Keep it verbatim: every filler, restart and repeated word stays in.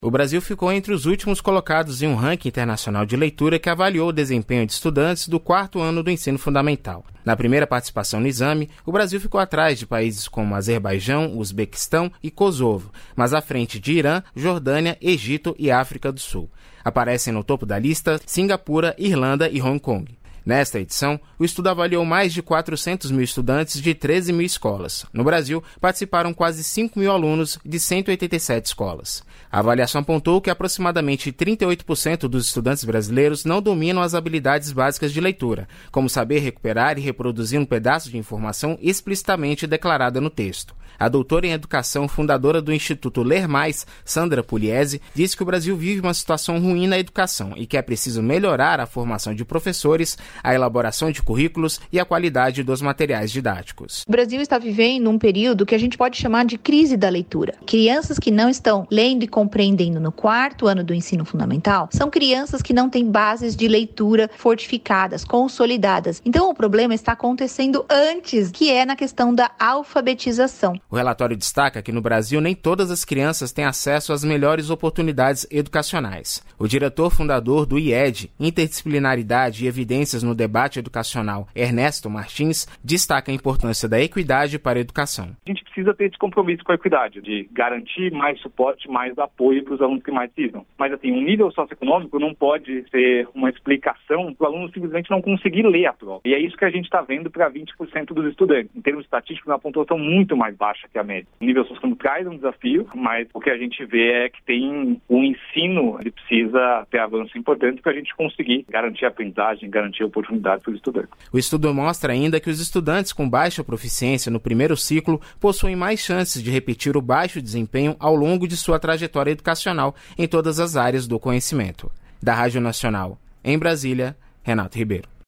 O Brasil ficou entre os últimos colocados em um ranking internacional de leitura que avaliou o desempenho de estudantes do quarto ano do ensino fundamental. Na primeira participação no exame, o Brasil ficou atrás de países como Azerbaijão, Uzbequistão e Kosovo, mas à frente de Irã, Jordânia, Egito e África do Sul. Aparecem no topo da lista Singapura, Irlanda e Hong Kong. Nesta edição, o estudo avaliou mais de quatrocentos mil estudantes de treze mil escolas. No Brasil, participaram quase cinco mil alunos de cento e oitenta e sete escolas. A avaliação apontou que aproximadamente trinta e oito por cento dos estudantes brasileiros não dominam as habilidades básicas de leitura, como saber recuperar e reproduzir um pedaço de informação explicitamente declarada no texto. A doutora em educação, fundadora do Instituto Ler Mais, Sandra Pugliese, disse que o Brasil vive uma situação ruim na educação e que é preciso melhorar a formação de professores, a elaboração de currículos e a qualidade dos materiais didáticos. O Brasil está vivendo um período que a gente pode chamar de crise da leitura. Crianças que não estão lendo e compreendendo no quarto ano do ensino fundamental são crianças que não têm bases de leitura fortificadas, consolidadas. Então o problema está acontecendo antes, que é na questão da alfabetização. O relatório destaca que no Brasil nem todas as crianças têm acesso às melhores oportunidades educacionais. O diretor fundador do I E D, Interdisciplinaridade e Evidências no Debate Educacional, Ernesto Martins, destaca a importância da equidade para a educação. A gente precisa ter esse compromisso com a equidade, de garantir mais suporte, mais apoio para os alunos que mais precisam. Mas assim, um nível socioeconômico não pode ser uma explicação para o aluno simplesmente não conseguir ler a prova. E é isso que a gente está vendo para vinte por cento dos estudantes. Em termos estatísticos, uma pontuação muito mais baixa que a média. O nível socioeconômico traz um desafio, mas o que a gente vê é que tem o ensino, ele precisa ter avanço importante para a gente conseguir garantir a aprendizagem, garantir a oportunidade para os estudantes. O estudo mostra ainda que os estudantes com baixa proficiência no primeiro ciclo possuem mais chances de repetir o baixo desempenho ao longo de sua trajetória educacional em todas as áreas do conhecimento. Da Rádio Nacional, em Brasília, Renato Ribeiro.